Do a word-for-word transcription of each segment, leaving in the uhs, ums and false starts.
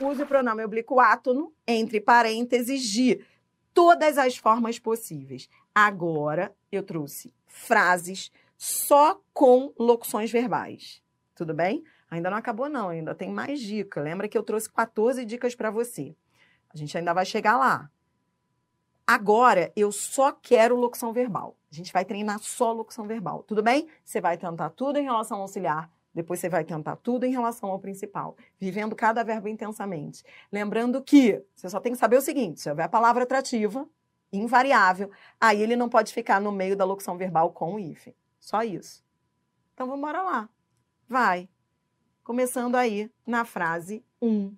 use o pronome oblíquo átono entre parênteses de todas as formas possíveis. Agora, eu trouxe frases só com locuções verbais. Tudo bem? Ainda não acabou, não. Ainda tem mais dica. Lembra que eu trouxe quatorze dicas para você. A gente ainda vai chegar lá. Agora, eu só quero locução verbal. A gente vai treinar só locução verbal. Tudo bem? Você vai tentar tudo em relação ao auxiliar. Depois você vai tentar tudo em relação ao principal. Vivendo cada verbo intensamente. Lembrando que você só tem que saber o seguinte. Se houver a palavra atrativa, invariável, aí ele não pode ficar no meio da locução verbal com o hífen. Só isso. Então, vamos embora lá. Vai. Começando aí na frase um.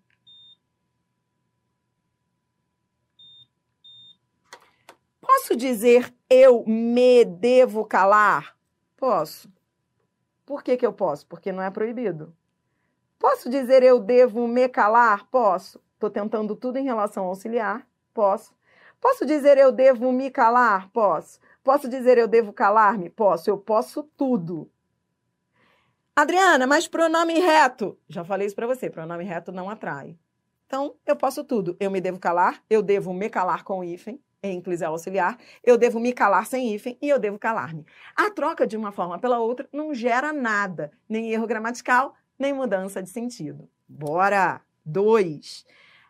Posso dizer eu me devo calar? Posso. Por que que eu posso? Porque não é proibido. Posso dizer eu devo me calar? Posso. Estou tentando tudo em relação ao auxiliar? Posso. Posso dizer eu devo me calar? Posso. Posso dizer eu devo calar-me? Posso. Eu posso tudo. Adriana, mas pronome reto? Já falei isso para você, pronome reto não atrai. Então, eu posso tudo. Eu me devo calar, eu devo me calar com o hífen, ênclise auxiliar, eu devo me calar sem hífen e eu devo calar-me. A troca de uma forma pela outra não gera nada, nem erro gramatical, nem mudança de sentido. Bora! Dois.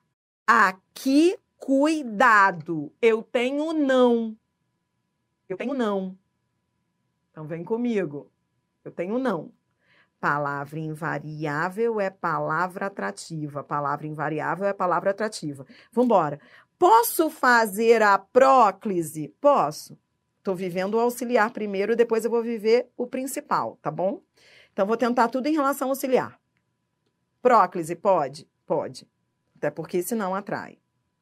Aqui, cuidado. Eu tenho não. Eu tenho não. Então, vem comigo. Eu tenho não. Palavra invariável é palavra atrativa. Palavra invariável é palavra atrativa. Vamos embora. Posso fazer a próclise? Posso. Estou vivendo o auxiliar primeiro, depois eu vou viver o principal, tá bom? Então, vou tentar tudo em relação ao auxiliar. Próclise, pode? Pode. Até porque senão atrai.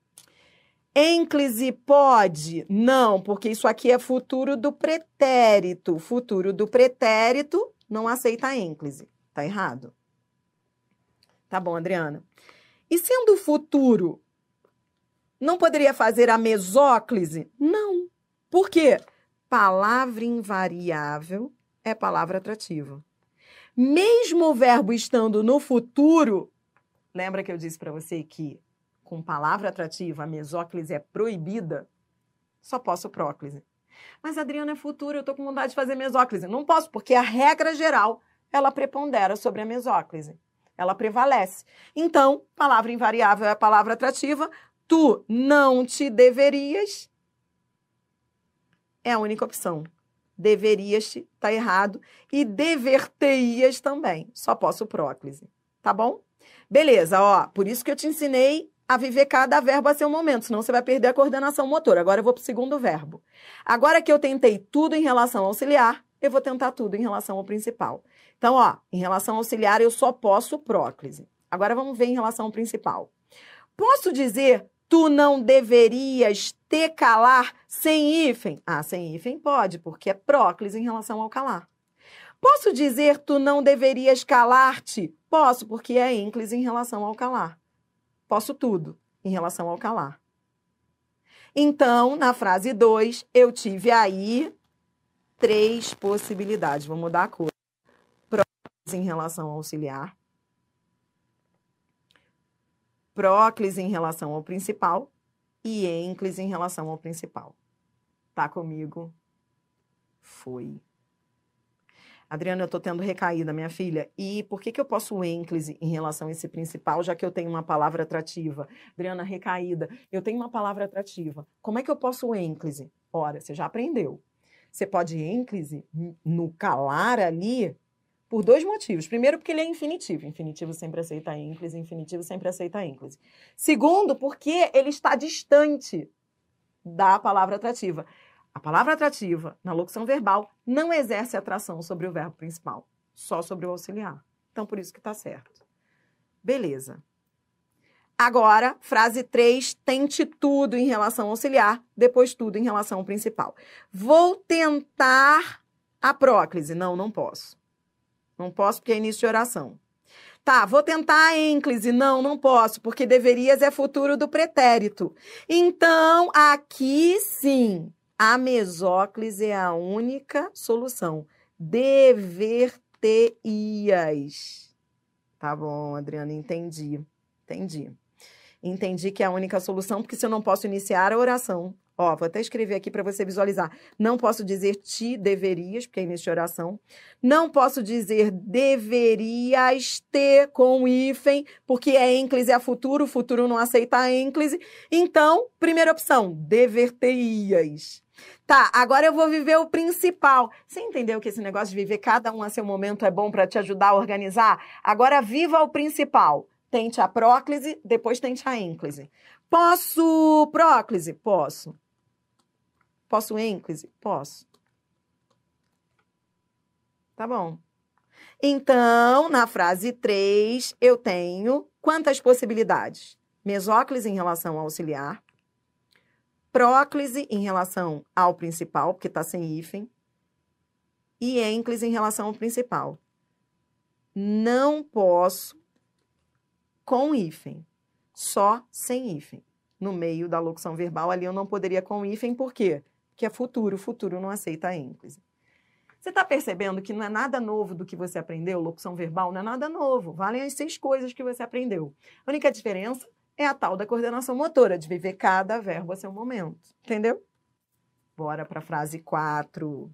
Ênclise pode? Não, porque isso aqui é futuro do pretérito. Futuro do pretérito não aceita a ênclise. Tá errado? Tá bom, Adriana. E sendo futuro, não poderia fazer a mesóclise? Não. Por quê? Palavra invariável é palavra atrativa. Mesmo o verbo estando no futuro, lembra que eu disse para você que com palavra atrativa a mesóclise é proibida? Só posso próclise. Mas, Adriana, é futuro, eu estou com vontade de fazer mesóclise. Não posso, porque a regra geral, ela prepondera sobre a mesóclise. Ela prevalece. Então, palavra invariável é a palavra atrativa. Tu não te deverias é a única opção. Deverias-te, tá errado. E dever-te-ias também. Só posso próclise. Tá bom? Beleza, ó. Por isso que eu te ensinei a viver cada verbo a seu momento, senão você vai perder a coordenação motora. Agora eu vou para o segundo verbo. Agora que eu tentei tudo em relação ao auxiliar, eu vou tentar tudo em relação ao principal. Então, ó, em relação ao auxiliar, eu só posso próclise. Agora vamos ver em relação ao principal. Posso dizer, tu não deverias te calar sem hífen? Ah, sem hífen pode, porque é próclise em relação ao calar. Posso dizer, tu não deverias calar-te? Posso, porque é ênclise em relação ao calar. Posso tudo em relação ao calar. Então, na frase dois, eu tive aí três possibilidades. Vou mudar a cor. Próclise em relação ao auxiliar. Próclise em relação ao principal. E ênclise em relação ao principal. Tá comigo? Foi. Adriana, eu estou tendo recaída, minha filha. E por que que eu posso ênclise em relação a esse principal, já que eu tenho uma palavra atrativa? Adriana, recaída, eu tenho uma palavra atrativa. Como é que eu posso ênclise? Ora, você já aprendeu. Você pode ênclise no calar ali por dois motivos. Primeiro, porque ele é infinitivo. Infinitivo sempre aceita ênclise, infinitivo sempre aceita ênclise. Segundo, porque ele está distante da palavra atrativa. A palavra atrativa, na locução verbal, não exerce atração sobre o verbo principal, só sobre o auxiliar. Então, por isso que está certo. Beleza. Agora, frase três, tente tudo em relação ao auxiliar, depois tudo em relação ao principal. Vou tentar a próclise. Não, não posso. Não posso porque é início de oração. Tá, vou tentar a ênclise. Não, não posso, porque deverias é futuro do pretérito. Então, aqui sim, a mesóclise é a única solução. Dever-te-ias. Tá bom, Adriana, entendi. Entendi. Entendi que é a única solução, porque se eu não posso iniciar a oração... Ó, vou até escrever aqui para você visualizar. Não posso dizer te deverias, porque é início de oração. Não posso dizer deverias ter com hífen, porque é ênclise a futuro, o futuro não aceita a ênclise. Então, primeira opção, dever-te-ias. Tá, agora eu vou viver o principal. Você entendeu que esse negócio de viver cada um a seu momento é bom para te ajudar a organizar? Agora viva o principal. Tente a próclise, depois tente a ênclise. Posso próclise? Posso. Posso ênclise? Posso. Tá bom. Então, na frase três, eu tenho quantas possibilidades? Mesóclise em relação ao auxiliar, próclise em relação ao principal, porque está sem hífen, e ênclise em relação ao principal. Não posso com hífen, só sem hífen. No meio da locução verbal, ali eu não poderia com hífen, por quê? Que é futuro, futuro não aceita a ênclise. Você está percebendo que não é nada novo do que você aprendeu? Locução verbal não é nada novo, valem as seis coisas que você aprendeu. A única diferença é a tal da coordenação motora, de viver cada verbo a seu momento, entendeu? Bora para a frase quatro.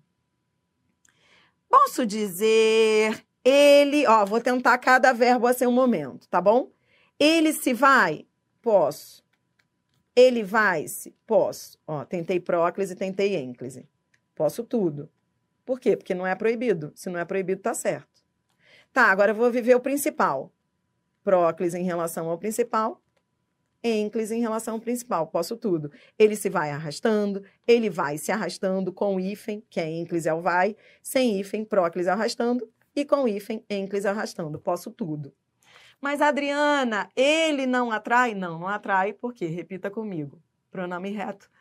Posso dizer, ele, ó, vou tentar cada verbo a seu momento, tá bom? Ele se vai? Posso. Ele vai-se? Posso. Ó, tentei próclise, tentei ênclise. Posso tudo. Por quê? Porque não é proibido. Se não é proibido, tá certo. Tá, agora eu vou viver o principal. Próclise em relação ao principal. Ênclise em relação ao principal. Posso tudo. Ele se vai arrastando. Ele vai se arrastando com hífen, que é ênclise ao vai. Sem hífen, próclise arrastando. E com hífen, ênclise arrastando. Posso tudo. Mas, Adriana, ele não atrai? Não, não atrai, por quê? Repita comigo. Pronome reto.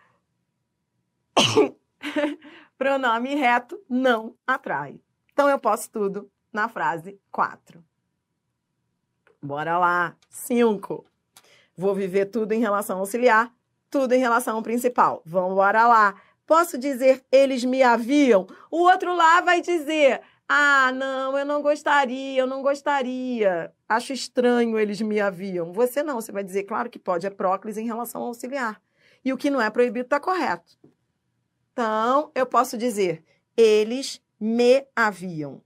Pronome reto não atrai. Então, eu posso tudo na frase quatro. Bora lá. cinco. Vou viver tudo em relação ao auxiliar, tudo em relação ao principal. Vamos bora lá. Posso dizer, eles me haviam? O outro lá vai dizer... Ah, não, eu não gostaria, eu não gostaria. Acho estranho eles me haviam. Você não, você vai dizer, claro que pode, é próclise em relação ao auxiliar. E o que não é proibido está correto. Então, eu posso dizer, eles me haviam.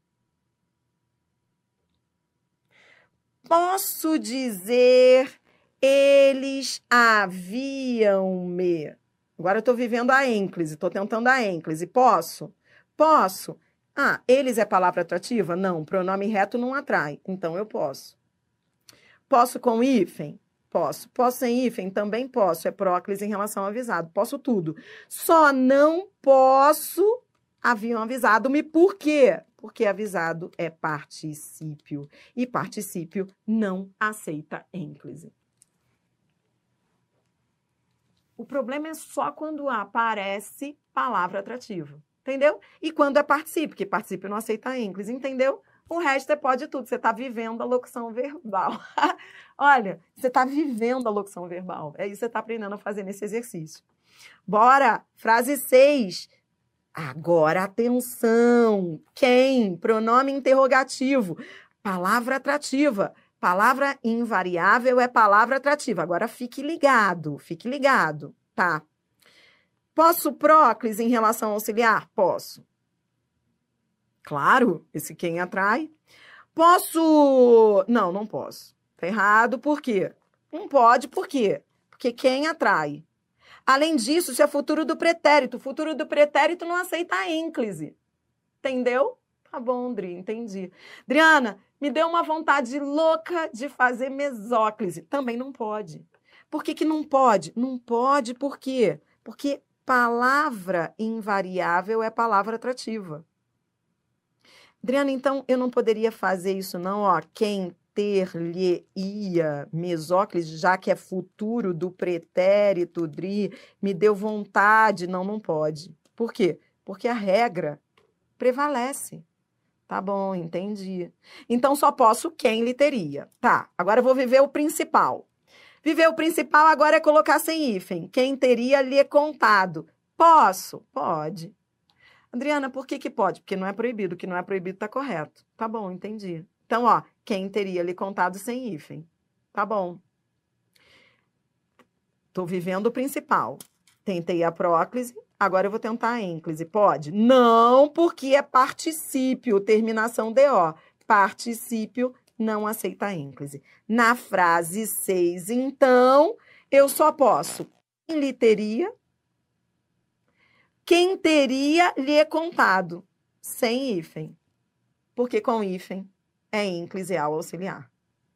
Posso dizer, eles haviam-me. Agora eu estou vivendo a ênclise, estou tentando a ênclise. Posso? Posso. Ah, eles é palavra atrativa? Não, pronome reto não atrai, então eu posso. Posso com hífen? Posso. Posso sem hífen? Também posso, é próclise em relação ao avisado. Posso tudo. Só não posso, haviam avisado-me, por quê? Porque avisado é particípio, e particípio não aceita ênclise. O problema é só quando aparece palavra atrativa. Entendeu? E quando é particípio, porque particípio não aceita ênclise, entendeu? O resto é pode tudo, você está vivendo a locução verbal. Olha, você está vivendo a locução verbal. É isso que você está aprendendo a fazer nesse exercício. Bora! Frase seis. Agora, atenção! Quem? Pronome interrogativo. Palavra atrativa. Palavra invariável é palavra atrativa. Agora, fique ligado, fique ligado, tá? Posso próclise em relação ao auxiliar? Posso. Claro, esse quem atrai. Posso... Não, não posso. Tá errado, por quê? Não pode, por quê? Porque quem atrai. Além disso, isso é futuro do pretérito. O futuro do pretérito não aceita a ênclise. Entendeu? Tá bom, Dri, entendi. Adriana, me deu uma vontade louca de fazer mesóclise. Também não pode. Por que que não pode? Não pode, por quê? Porque palavra invariável é palavra atrativa. Adriana, então eu não poderia fazer isso não, ó, quem ter-lhe-ia mesóclise, já que é futuro do pretérito, Dri, me deu vontade. Não, não pode. Por quê? Porque a regra prevalece. Tá bom, entendi. Então só posso quem lhe teria. Tá, agora eu vou viver o principal. Viver o principal agora é colocar sem hífen. Quem teria lhe contado. Posso? Pode. Adriana, por que que pode? Porque não é proibido. O que não é proibido tá correto. Tá bom, entendi. Então, ó, quem teria lhe contado sem hífen. Tá bom. Tô vivendo o principal. Tentei a próclise, agora eu vou tentar a ênclise. Pode? Não, porque é particípio, terminação D O. Particípio não aceita a ênclise. Na frase seis, então, eu só posso quem lhe teria, quem teria lhe contado, sem hífen. Porque com hífen é ênclise ao auxiliar.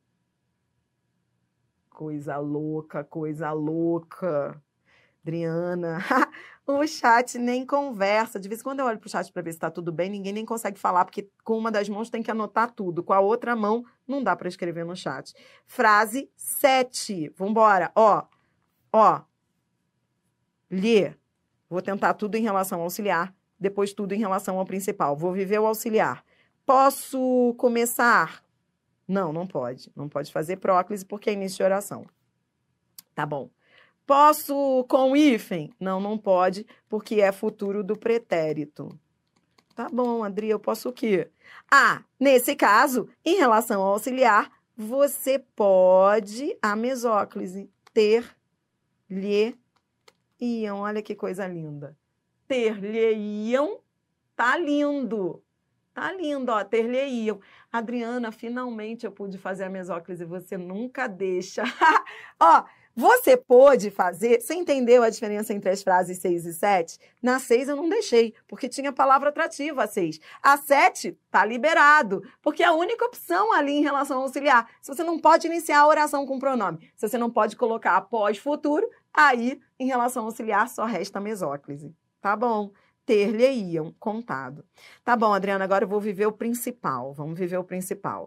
Coisa louca, coisa louca. Adriana, o chat nem conversa. De vez em quando eu olho pro chat para ver se está tudo bem, ninguém nem consegue falar, porque com uma das mãos tem que anotar tudo. Com a outra mão, não dá para escrever no chat. Frase sete. Vambora. Ó, ó. Lê. Vou tentar tudo em relação ao auxiliar, depois tudo em relação ao principal. Vou viver o auxiliar. Posso começar? Não, não pode. Não pode fazer próclise porque é início de oração. Tá bom. Posso com hífen? Não, não pode, porque é futuro do pretérito. Tá bom, Adri, eu posso o quê? Ah, nesse caso, em relação ao auxiliar, você pode a mesóclise. Ter, lhe, iam. Olha que coisa linda. Ter, lhe, iam, tá lindo. Tá lindo, ó, ter, lhe, iam. Adriana, finalmente eu pude fazer a mesóclise, você nunca deixa. Ó, você pôde fazer, você entendeu a diferença entre as frases seis e sete? Na seis eu não deixei, porque tinha palavra atrativa a seis. A sete tá liberado, porque é a única opção ali em relação ao auxiliar. Se você não pode iniciar a oração com pronome, se você não pode colocar após futuro, aí em relação ao auxiliar só resta a mesóclise. Tá bom? Ter-lhe-iam, contado. Tá bom, Adriana, agora eu vou viver o principal. Vamos viver o principal.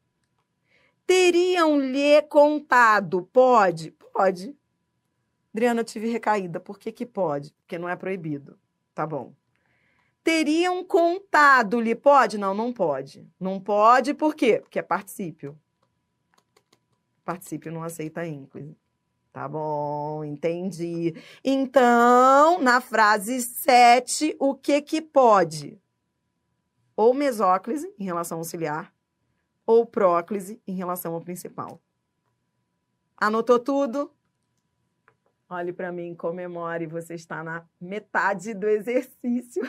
Teriam-lhe contado. Pode? Pode. Adriana, eu tive recaída. Por que que pode? Porque não é proibido. Tá bom. Teriam contado-lhe. Pode? Não, não pode. Não pode por quê? Porque é particípio. Particípio não aceita ênclise. Tá bom, entendi. Então, na frase sete, o que que pode? Ou mesóclise, em relação ao auxiliar, ou próclise, em relação ao principal. Anotou tudo? Olhe para mim, comemore, você está na metade do exercício.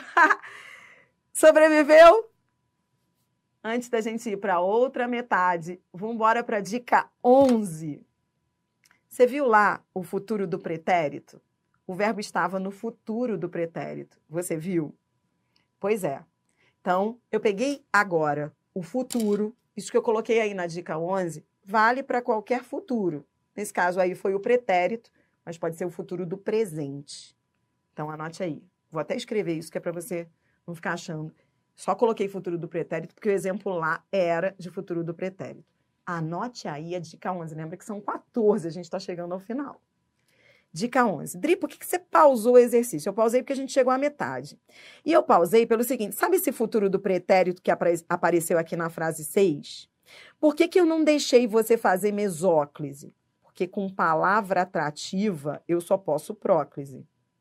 Sobreviveu? Antes da gente ir para outra metade, vamos embora para a dica onze. Você viu lá o futuro do pretérito? O verbo estava no futuro do pretérito. Você viu? Pois é. Então, eu peguei agora o futuro, isso que eu coloquei aí na dica onze, vale para qualquer futuro. Nesse caso aí foi o pretérito, mas pode ser o futuro do presente. Então, anote aí. Vou até escrever isso, que é para você não ficar achando. Só coloquei futuro do pretérito, porque o exemplo lá era de futuro do pretérito. Anote aí a dica onze. Lembra que são quatorze, a gente está chegando ao final. Dica onze. Dri, por que que você pausou o exercício? Eu pausei porque a gente chegou à metade. E eu pausei pelo seguinte, sabe esse futuro do pretérito que apareceu aqui na frase seis? Por que que eu não deixei você fazer mesóclise? Porque com palavra atrativa, eu só posso próclise.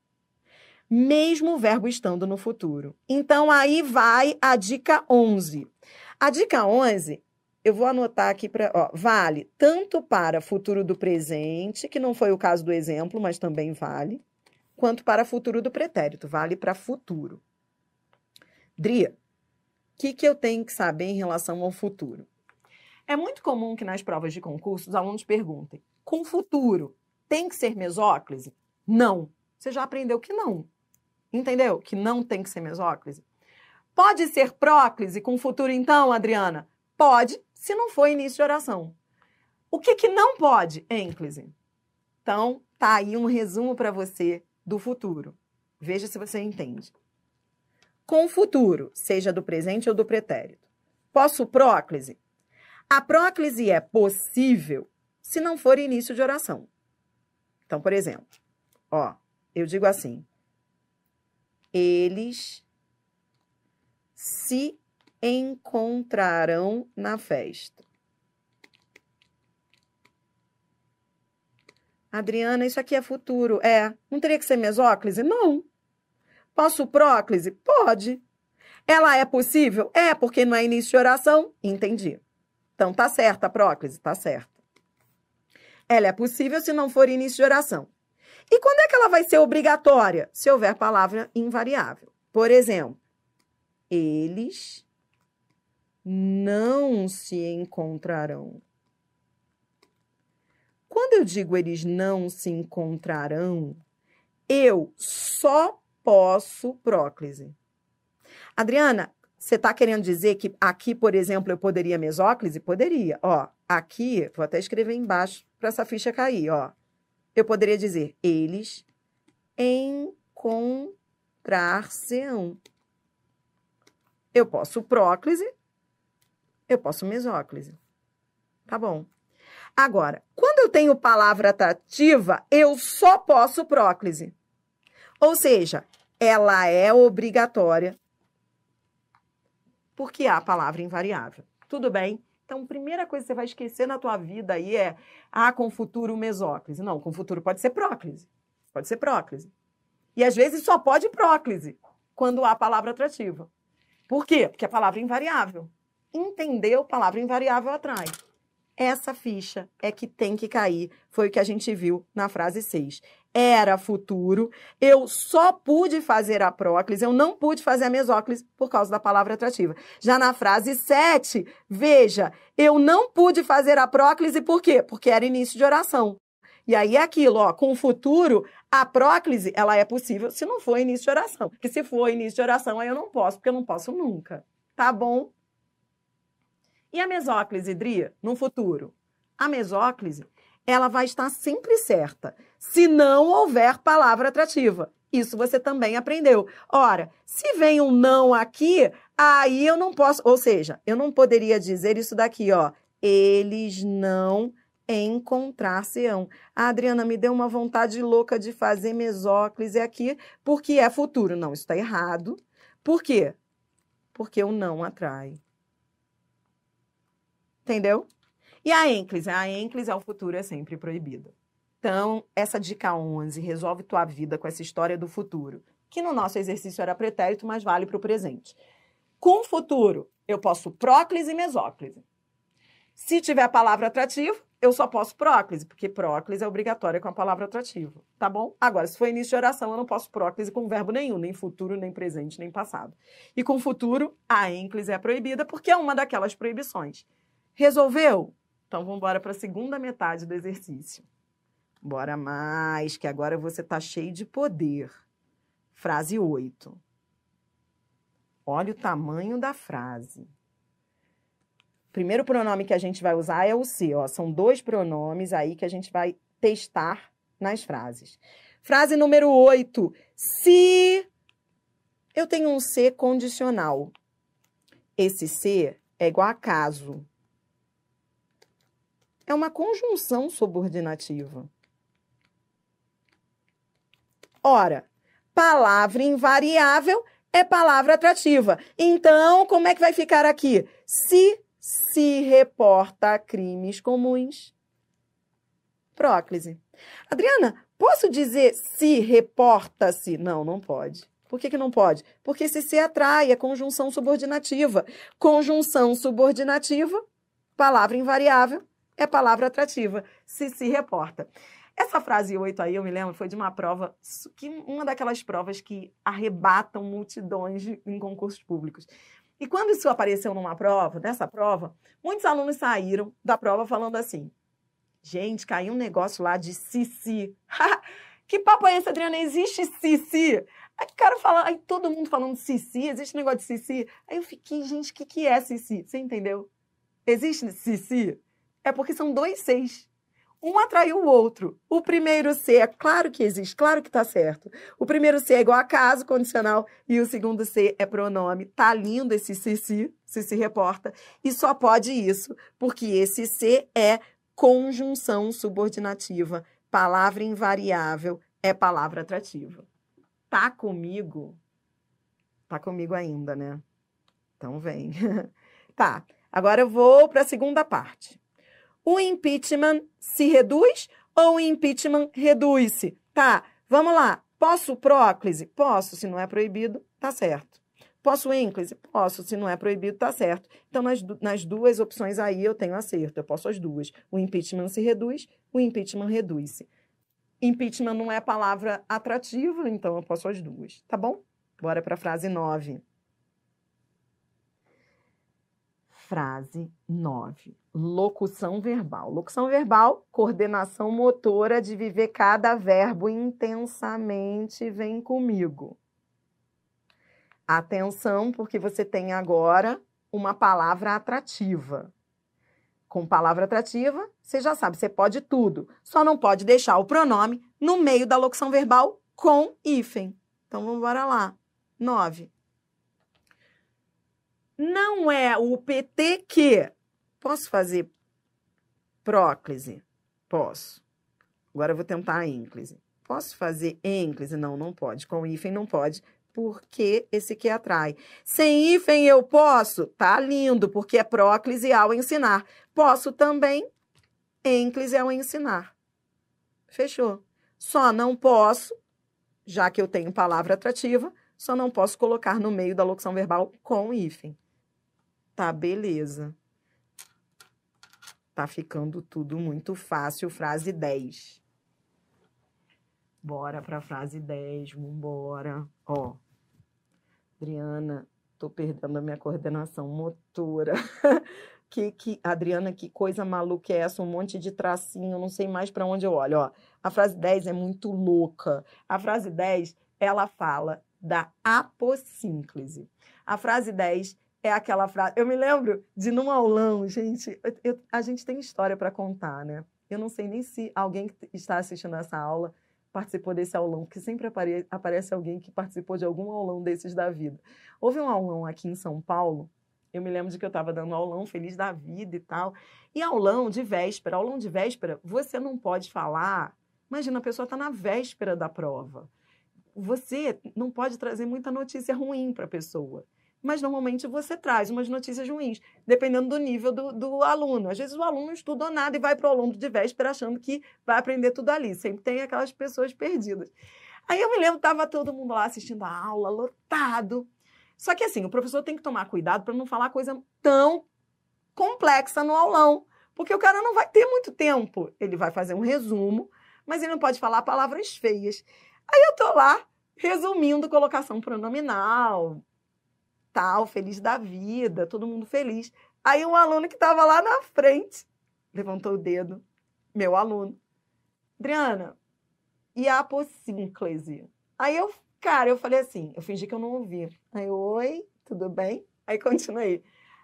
Mesmo o verbo estando no futuro. Então, aí vai a dica onze. A dica onze... eu vou anotar aqui para, ó, vale tanto para futuro do presente, que não foi o caso do exemplo, mas também vale, quanto para futuro do pretérito, vale para futuro. Dri, o que que eu tenho que saber em relação ao futuro? É muito comum que nas provas de concurso os alunos perguntem, com futuro, tem que ser mesóclise? Não. Você já aprendeu que não. Entendeu? Que não tem que ser mesóclise. Pode ser próclise com futuro então, Adriana? Pode, se não for início de oração. O que que não pode? Ênclise. Então, tá aí um resumo para você do futuro. Veja se você entende. Com futuro, seja do presente ou do pretérito. Posso próclise? A próclise é possível se não for início de oração. Então, por exemplo, ó, eu digo assim, eles se encontrarão na festa. Adriana, isso aqui é futuro. É, não teria que ser mesóclise? Não. Posso próclise? Pode. Ela é possível? É, porque não é início de oração? Entendi. Então, tá certa a próclise? Tá certa. Ela é possível se não for início de oração. E quando é que ela vai ser obrigatória? Se houver palavra invariável. Por exemplo, eles não se encontrarão. Quando eu digo eles não se encontrarão, eu só posso próclise. Adriana, você está querendo dizer que aqui, por exemplo, eu poderia mesóclise? Poderia. Ó, aqui, vou até escrever embaixo para essa ficha cair, ó. Eu poderia dizer, eles encontrar-se-ão. Eu posso próclise, eu posso mesóclise. Tá bom. Agora, quando eu tenho palavra atrativa, eu só posso próclise. Ou seja, ela é obrigatória porque há a palavra invariável. Tudo bem? Então, a primeira coisa que você vai esquecer na tua vida aí é, ah, com futuro mesóclise. Não, com futuro pode ser próclise. Pode ser próclise. E às vezes só pode próclise quando há palavra atrativa. Por quê? Porque a palavra é invariável. Entendeu? Palavra invariável atrai. Essa ficha é que tem que cair. Foi o que a gente viu na frase seis. Era futuro, eu só pude fazer a próclise, eu não pude fazer a mesóclise por causa da palavra atrativa. Já na frase sete, veja, eu não pude fazer a próclise por quê? Porque era início de oração. E aí é aquilo, ó, com o futuro, a próclise, ela é possível se não for início de oração. Porque se for início de oração, aí eu não posso, porque eu não posso nunca. Tá bom? E a mesóclise, Dri, no futuro? A mesóclise, ela vai estar sempre certa, se não houver palavra atrativa. Isso você também aprendeu. Ora, se vem um não aqui, aí eu não posso, ou seja, eu não poderia dizer isso daqui, ó, eles não encontrar-se-ão. A Adriana me deu uma vontade louca de fazer mesóclise aqui, porque é futuro. Não, isso está errado. Por quê? Porque o não atrai. Entendeu? E a ênclise? A ênclise ao futuro é sempre proibida. Então, essa dica onze, resolve tua vida com essa história do futuro, que no nosso exercício era pretérito, mas vale para o presente. Com o futuro, eu posso próclise e mesóclise. Se tiver a palavra atrativa, eu só posso próclise, porque próclise é obrigatória com a palavra atrativa, tá bom? Agora, se for início de oração, eu não posso próclise com verbo nenhum, nem futuro, nem presente, nem passado. E com futuro, a ênclise é proibida, porque é uma daquelas proibições. Resolveu? Então, vamos embora para a segunda metade do exercício. Bora mais, que agora você está cheio de poder. Frase oito. Olha o tamanho da frase. Primeiro pronome que a gente vai usar é o se, ó. São dois pronomes aí que a gente vai testar nas frases. Frase número oito. Se eu tenho um se condicional, esse se é igual a caso. É uma conjunção subordinativa. Ora, palavra invariável é palavra atrativa. Então, como é que vai ficar aqui? Se se reporta a crimes comuns. Próclise. Adriana, posso dizer se reporta-se? Não, não pode. Por que que não pode? Porque se se atrai, é conjunção subordinativa. Conjunção subordinativa, palavra invariável, é palavra atrativa. Se se reporta. Essa frase oito aí, eu me lembro, foi de uma prova, que, uma daquelas provas que arrebatam multidões de, em concursos públicos. E quando isso apareceu numa prova, nessa prova, muitos alunos saíram da prova falando assim, gente, caiu um negócio lá de si, si. Que papo é esse, Adriana? Existe si, si? Aí o cara fala, aí todo mundo falando si, si, existe negócio de si, si. Aí eu fiquei, gente, o que, que é si, si? Você entendeu? Existe si, si? É porque são dois seis. Um atraiu o outro. O primeiro C é claro que existe, claro que tá certo. O primeiro C é igual a caso condicional e o segundo C é pronome. Tá lindo esse se, se, se se reporta. E só pode isso, porque esse C é conjunção subordinativa. Palavra invariável é palavra atrativa. Tá comigo? Tá comigo ainda, né? Então vem. Tá, agora eu vou para a segunda parte. O impeachment se reduz ou o impeachment reduz-se? Tá, vamos lá. Posso próclise? Posso, se não é proibido, tá certo. Posso ênclise? Posso, se não é proibido, tá certo. Então, nas, nas duas opções aí, eu tenho acerto. Eu posso as duas. O impeachment se reduz, o impeachment reduz-se. Impeachment não é palavra atrativa, então eu posso as duas, tá bom? Bora para a frase nove. Frase nove. Locução verbal. Locução verbal, coordenação motora de viver cada verbo intensamente. Vem comigo. Atenção, porque você tem agora uma palavra atrativa. Com palavra atrativa, você já sabe, você pode tudo. Só não pode deixar o pronome no meio da locução verbal com hífen. Então, vamos embora lá. nove. Não é o P T que... Posso fazer próclise? Posso. Agora eu vou tentar a ínclise. Posso fazer ênclise? Não, não pode. Com hífen não pode, porque esse que atrai. Sem hífen eu posso? Tá lindo, porque é próclise ao ensinar. Posso também, ênclise ao ensinar. Fechou. Só não posso, já que eu tenho palavra atrativa, só não posso colocar no meio da locução verbal com hífen. Tá, beleza. Tá ficando tudo muito fácil. Frase dez. Bora pra frase dez, vambora. Ó, Adriana, tô perdendo a minha coordenação motora. que, que, Adriana, que coisa maluca é essa? Um monte de tracinho, não sei mais pra onde eu olho. Ó, a frase dez é muito louca. A frase dez, ela fala da apossínclise. A frase dez é aquela frase... Eu me lembro de num aulão, gente, eu, eu, a gente tem história para contar, né? Eu não sei nem se alguém que está assistindo essa aula participou desse aulão, porque sempre apare, aparece alguém que participou de algum aulão desses da vida. Houve um aulão aqui em São Paulo, eu me lembro de que eu estava dando aulão feliz da vida e tal, e aulão de véspera, aulão de véspera, você não pode falar... Imagina, a pessoa está na véspera da prova. Você não pode trazer muita notícia ruim para a pessoa. Mas, normalmente, você traz umas notícias ruins, dependendo do nível do, do aluno. Às vezes, o aluno não estudou nada e vai para o aluno de véspera achando que vai aprender tudo ali. Sempre tem aquelas pessoas perdidas. Aí, eu me lembro, estava todo mundo lá assistindo a aula, lotado. Só que, assim, o professor tem que tomar cuidado para não falar coisa tão complexa no aulão, porque o cara não vai ter muito tempo. Ele vai fazer um resumo, mas ele não pode falar palavras feias. Aí, eu estou lá, resumindo colocação pronominal, tal, feliz da vida, todo mundo feliz. Aí um aluno que estava lá na frente levantou o dedo, meu aluno. Adriana, e a apossínclise? Aí eu, cara, eu falei assim, eu fingi que eu não ouvi. Aí, oi, tudo bem? Aí continuei.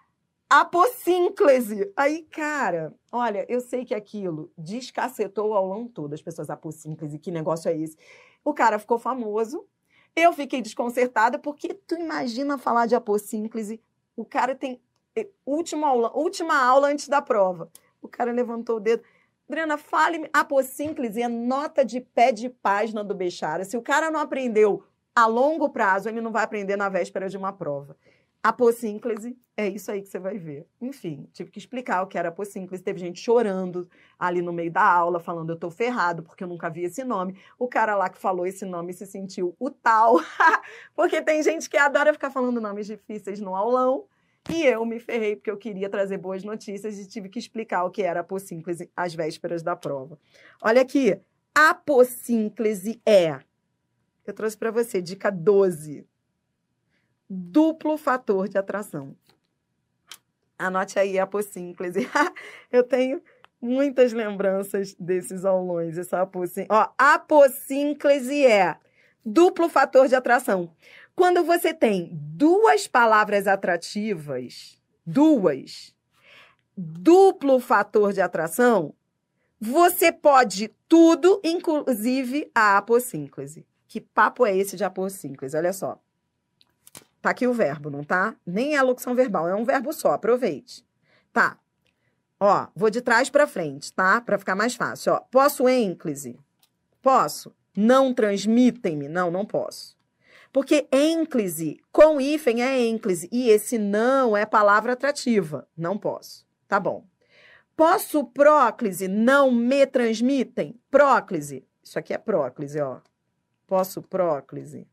Apossínclise. Aí, cara, olha, eu sei que aquilo descacetou o aulão todo, as pessoas, apossínclise, que negócio é esse? O cara ficou famoso. Eu fiquei desconcertada, porque tu imagina falar de apossínclise, o cara tem última aula, última aula antes da prova. O cara levantou o dedo. Adriana, fale, apossínclise é nota de pé de página do Bechara. Se o cara não aprendeu a longo prazo, ele não vai aprender na véspera de uma prova. Apossínclise, é isso aí que você vai ver. Enfim, tive que explicar o que era apossínclise. Teve gente chorando ali no meio da aula, falando, eu tô ferrado, porque eu nunca vi esse nome. O cara lá que falou esse nome se sentiu o tal, porque tem gente que adora ficar falando nomes difíceis no aulão, e eu me ferrei porque eu queria trazer boas notícias e tive que explicar o que era apossínclise às vésperas da prova. Olha aqui, apossínclise é... Eu trouxe para você, dica doze. Duplo fator de atração. Anote aí a apossínclise. Eu tenho muitas lembranças desses aulões. Essa apossínclise. Ó, apossínclise é duplo fator de atração. Quando você tem duas palavras atrativas, duas, duplo fator de atração, você pode tudo, inclusive a apossínclise. Que papo é esse de apossínclise? Olha só. Tá aqui o verbo, não tá? Nem é a locução verbal, é um verbo só, aproveite. Tá. Ó, vou de trás pra frente, tá? Pra ficar mais fácil, ó. Posso ênclise? Posso. Não transmitem-me? Não, não posso. Porque ênclise, com hífen é ênclise, e esse não é palavra atrativa. Não posso. Tá bom. Posso próclise? Não me transmitem? Próclise. Isso aqui é próclise, ó. Posso próclise?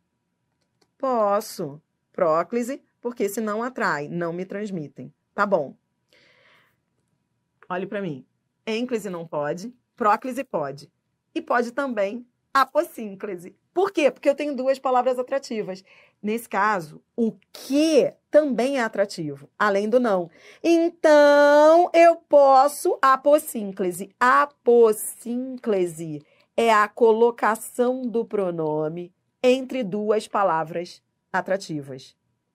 Posso. Próclise, porque se não atrai, não me transmitem. Tá bom. Olhe para mim. Ênclise não pode, próclise pode. e pode também apossínclise. Por quê? Porque eu tenho duas palavras atrativas. Nesse caso, o que também é atrativo, além do não. Então, eu posso apossínclise. Apossínclise é a colocação do pronome entre duas palavras atrativas.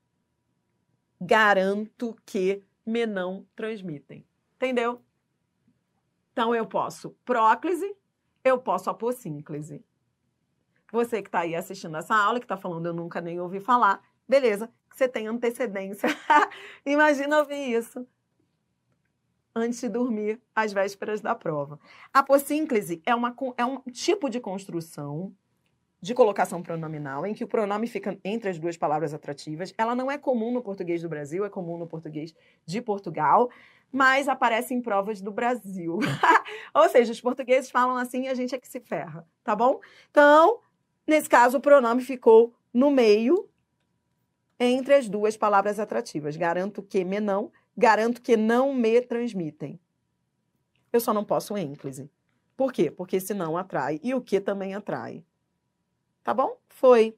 Garanto que me não transmitem. Entendeu? Então, eu posso próclise, eu posso apossínclise. Você que está aí assistindo essa aula, que está falando, eu nunca nem ouvi falar, beleza, você tem antecedência. Imagina ouvir isso antes de dormir, às vésperas da prova. A apossínclise é, uma, é um tipo de construção de colocação pronominal, em que o pronome fica entre as duas palavras atrativas. Ela não é comum no português do Brasil, é comum no português de Portugal, mas aparece em provas do Brasil. Ou seja, os portugueses falam assim e a gente é que se ferra, tá bom? Então, nesse caso, o pronome ficou no meio entre as duas palavras atrativas. Garanto que me não, garanto que não me transmitem. Eu só não posso ênclise. Por quê? Porque se não atrai e o que também atrai. Tá bom? Foi.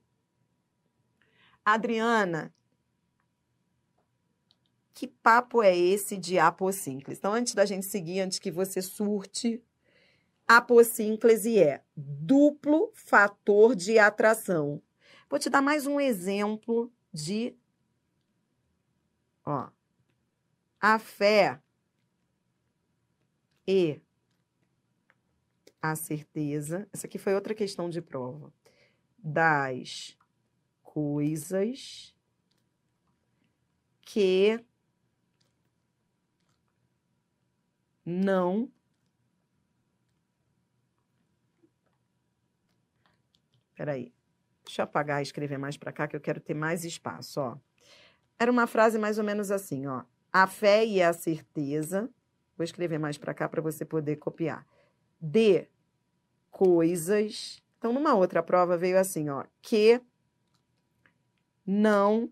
Adriana, que papo é esse de apossínclise? Então, antes da gente seguir, antes que você surte, apossínclise é duplo fator de atração. Vou te dar mais um exemplo de... Ó, a fé e a certeza... Essa aqui foi outra questão de prova. Das coisas que não Peraí, deixa eu apagar e escrever mais para cá que eu quero ter mais espaço, ó. Era uma frase mais ou menos assim, ó. A fé e a certeza, vou escrever mais para cá para você poder copiar. De coisas. Então, numa outra prova veio assim, ó, que não...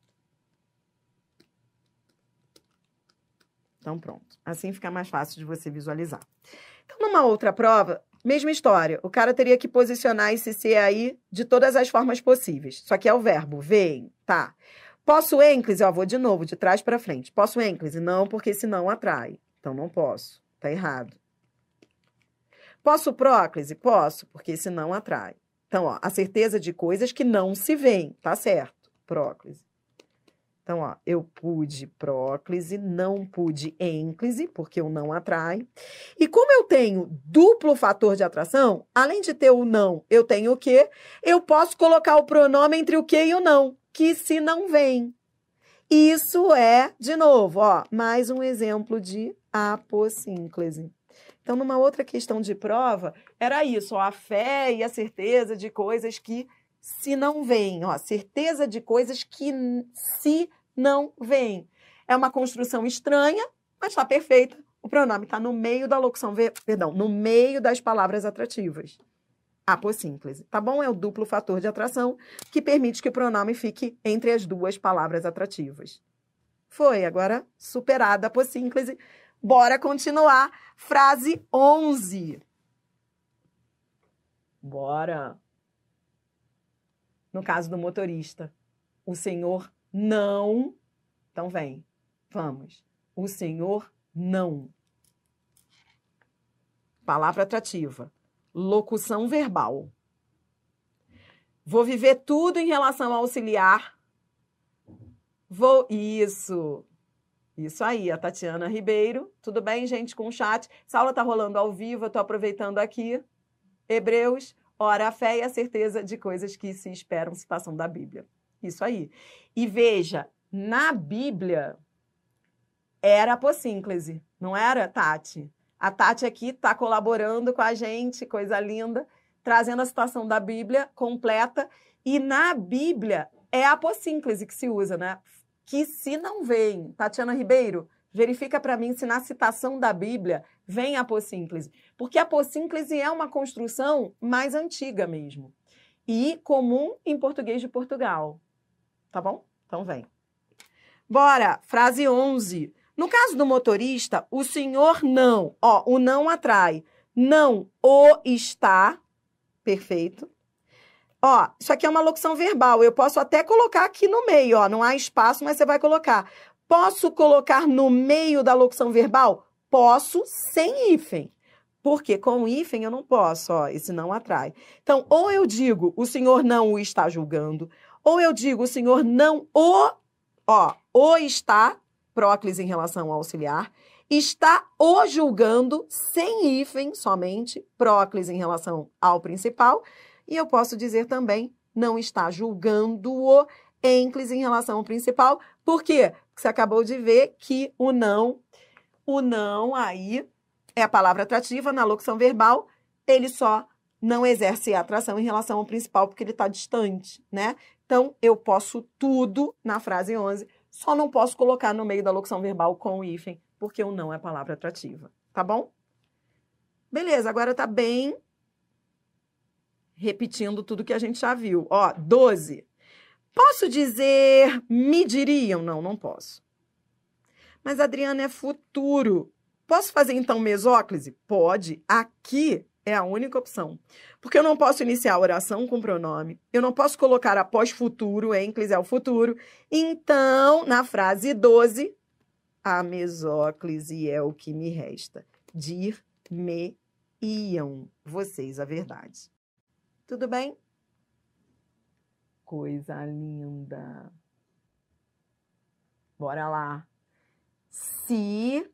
Então, pronto. Assim fica mais fácil de você visualizar. Então, numa outra prova, mesma história. O cara teria que posicionar esse se aí de todas as formas possíveis. Só que é o verbo, vem, tá. Posso ênclise? Ó, vou de novo, de trás para frente. Posso ênclise? Não, porque senão atrai. Então, não posso. Tá errado. Posso próclise? Posso, porque senão atrai. Então, ó, a certeza de coisas que não se veem, tá certo? Próclise. Então, ó, eu pude próclise, não pude ênclise, porque o não atrai. E como eu tenho duplo fator de atração, além de ter o não, eu tenho o que? Eu posso colocar o pronome entre o que e o não, que se não vem. Isso é, de novo, ó, mais um exemplo de apossínclise. Então, numa outra questão de prova, era isso, ó, a fé e a certeza de coisas que se não veem, ó, certeza de coisas que se não veem. É uma construção estranha, mas está perfeita. O pronome está no meio da locução, perdão, no meio das palavras atrativas. Apossínclise, tá bom? É o duplo fator de atração que permite que o pronome fique entre as duas palavras atrativas. Foi, agora superada a apossínclise. Bora continuar. Frase onze. Bora. No caso do motorista, o senhor não... Então, vem. Vamos. O senhor não. Palavra atrativa. Locução verbal. Vou viver tudo em relação ao auxiliar. Vou... Isso. Isso aí, a Tatiana Ribeiro. Tudo bem, gente, com o chat? Essa aula tá rolando ao vivo, eu tô aproveitando aqui. Hebreus, ora, a fé e a certeza de coisas que se esperam, citação da Bíblia. Isso aí. E veja, na Bíblia era apossínclise, não era, Tati? A Tati aqui tá colaborando com a gente, coisa linda, trazendo a citação da Bíblia completa. E na Bíblia é a apossínclise que se usa, né? Que se não vem, Tatiana Ribeiro, verifica para mim se na citação da Bíblia vem a apossínclise. Porque a apossínclise é uma construção mais antiga mesmo. E comum em português de Portugal. Tá bom? Então vem. Bora, frase onze. No caso do motorista, o senhor não. Ó, o não atrai. não o está, perfeito. Ó, isso aqui é uma locução verbal, eu posso até colocar aqui no meio, ó, não há espaço, mas você vai colocar. Posso colocar no meio da locução verbal? Posso, sem hífen. Porque com hífen eu não posso, ó, esse não atrai. Então, ou eu digo, o senhor não o está julgando, ou eu digo, o senhor não o, ó, o está, próclise em relação ao auxiliar, está o julgando, sem hífen somente, próclise em relação ao principal, e eu posso dizer também, não está julgando-o, ênclise em relação ao principal. Por quê? Porque você acabou de ver que o não, o não aí é a palavra atrativa na locução verbal, ele só não exerce a atração em relação ao principal porque ele está distante, né? Então, eu posso tudo na frase onze, só não posso colocar no meio da locução verbal com o hífen, porque o não é a palavra atrativa, tá bom? Beleza, agora tá bem repetindo tudo que a gente já viu. Ó, doze. Posso dizer me diriam? Não, não posso. Mas, Adriana, é futuro. Posso fazer, então, mesóclise? Pode. Aqui é a única opção. Porque eu não posso iniciar a oração com pronome. Eu não posso colocar após futuro, ênclise é o futuro. Então, na frase doze, a mesóclise é o que me resta. Dir-me-iam vocês a verdade. Tudo bem? Coisa linda. Bora lá. Se...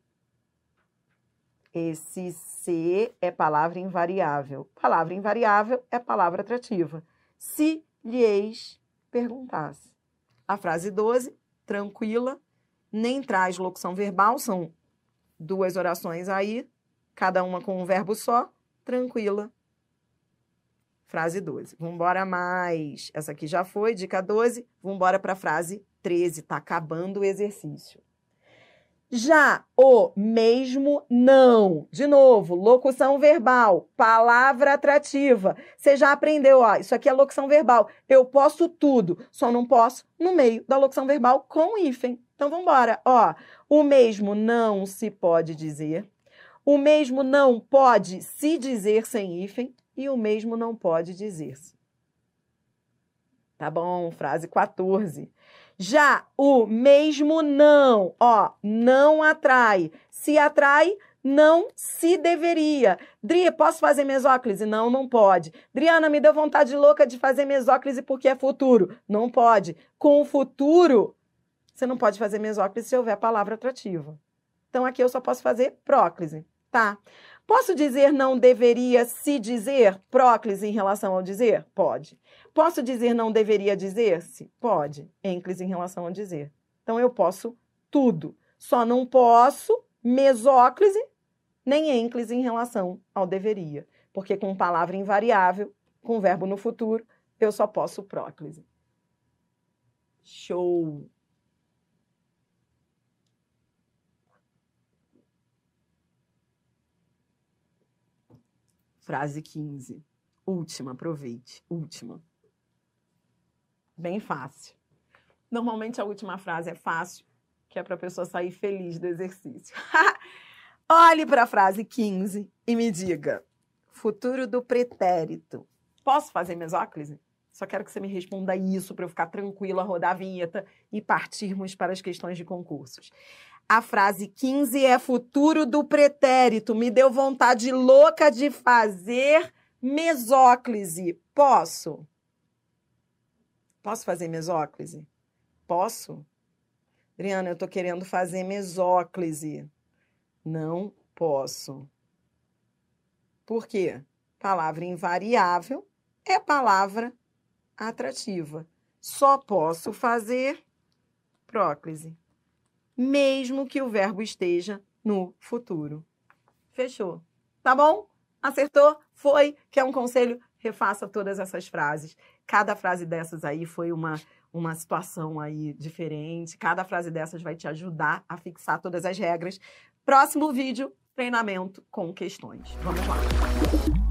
Esse se é palavra invariável. Palavra invariável é palavra atrativa. Se lhes perguntasse. A frase doze, tranquila, nem traz locução verbal, são duas orações aí, cada uma com um verbo só, tranquila. Frase doze. Vamos embora mais. Essa aqui já foi, dica doze. Vamos embora para a frase treze. Tá acabando o exercício. Já o mesmo não. De novo, locução verbal, palavra atrativa. Você já aprendeu, ó, isso aqui é locução verbal. Eu posso tudo, só não posso no meio da locução verbal com hífen. Então, vamos embora. Ó, o mesmo não se pode dizer. O mesmo não pode se dizer sem hífen. E o mesmo não pode dizer-se. Tá bom? Frase quatorze. Já o mesmo não, ó, não atrai. Se atrai, não se deveria. Dri, posso fazer mesóclise? Não, não pode. Driana, me deu vontade louca de fazer mesóclise porque é futuro. Não pode. Com o futuro, você não pode fazer mesóclise se houver palavra atrativa. Então, aqui eu só posso fazer próclise, tá? Posso dizer não deveria se dizer próclise em relação ao dizer? Pode. Posso dizer não deveria dizer-se? Pode. Ênclise em relação ao dizer. Então, eu posso tudo. Só não posso mesóclise nem ênclise em relação ao deveria. Porque com palavra invariável, com verbo no futuro, eu só posso próclise. Show! Frase quinze. Última, aproveite. Última. Bem fácil. Normalmente a última frase é fácil, que é para a pessoa sair feliz do exercício. Olhe para a frase quinze e me diga. Futuro do pretérito. Posso fazer mesóclise? Só quero que você me responda isso para eu ficar tranquila, rodar a vinheta e partirmos para as questões de concursos. A frase quinze é futuro do pretérito. Me deu vontade louca de fazer mesóclise. Posso? Posso fazer mesóclise? Posso? Adriana, eu tô querendo fazer mesóclise. Não posso. Por quê? Palavra invariável é palavra atrativa. Só posso fazer próclise, mesmo que o verbo esteja no futuro. Fechou. Tá bom? Acertou? Foi? Quer um conselho? Refaça todas essas frases. Cada frase dessas aí foi uma, uma situação aí diferente. Cada frase dessas vai te ajudar a fixar todas as regras. Próximo vídeo, treinamento com questões. Vamos lá.